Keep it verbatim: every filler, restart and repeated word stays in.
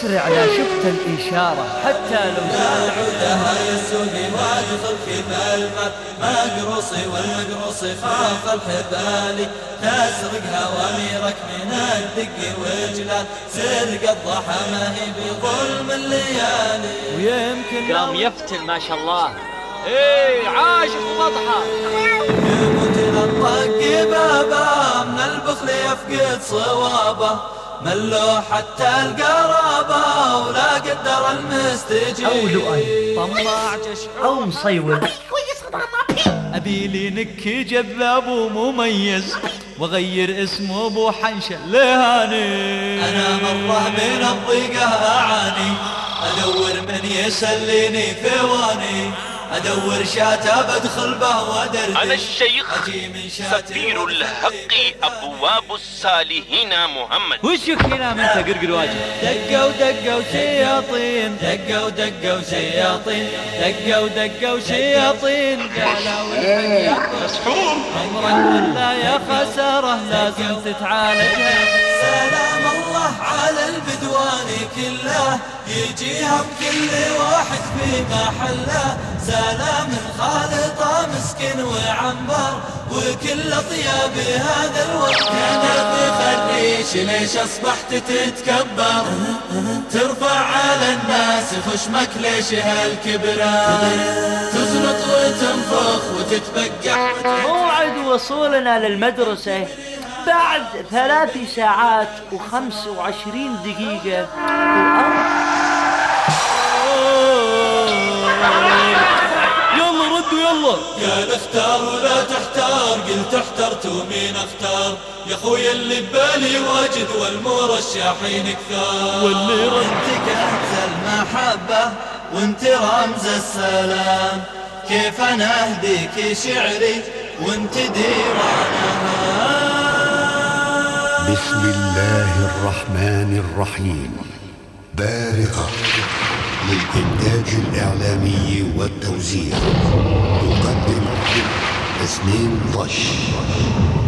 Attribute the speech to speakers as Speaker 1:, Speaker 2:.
Speaker 1: أسرع لا شفت الإشارة حتى لو زال
Speaker 2: عودها يسوقي وادخل كيف المال مقروصي والمقروصي خاف الحبالي تسرق هواميرك من الدق والجلال سرق الضحى ما هي بظلم الليالي
Speaker 1: ويمكن
Speaker 3: قام يفتل ما شاء الله. ايه عاشق ومضحى
Speaker 2: يموت للطق بابا من البخل يفقد صوابه ملو حتى القرابة ولا قدر المستجيب
Speaker 1: أو لؤي طماع جشع أو مصيول
Speaker 2: أبي لي نكي جذاب ومميز وغير اسمه ابو حنشل لهاني أنا مرة من الضيقة أعاني أدور من يسليني ثواني أدور شاة بدخل به ودردي
Speaker 4: أنا الشيخ سفير الحق أبواب الصالحين محمد.
Speaker 1: وش كلام انت قرقر واجه؟
Speaker 2: دقوا دقوا شياطين دقوا دقوا شياطين دقوا دقوا شياطين قالوا
Speaker 4: مسحور
Speaker 2: أمرك لا يا خسارة لازم تتعالج. سلام الله على البدواني كله يجيهم كل واحد في محله سلام خالطة مسكن وعنبر وكل طياب هذا الوقت. أنا بخريش ليش أصبحت تتكبر ترفع على الناس خشمك ليش هالكبران تزلط وتنفخ وتتبقع.
Speaker 1: موعد وصولنا للمدرسة بعد ثلاث ساعات وخمس وعشرين دقيقة
Speaker 2: يلا ردوا يلا. قال اختار ولا تحتار قلت احترت ومين اختار يا خويا اللي ببالي واجد والمرشحين كثار واللي ردك كنز المحبة وانت رمز السلام كيف انا اهديك شعري وانت ديوانها.
Speaker 5: بسم الله الرحمن الرحيم. بارقة للإنتاج الإعلامي والتوزيع يقدم تسنيم طش.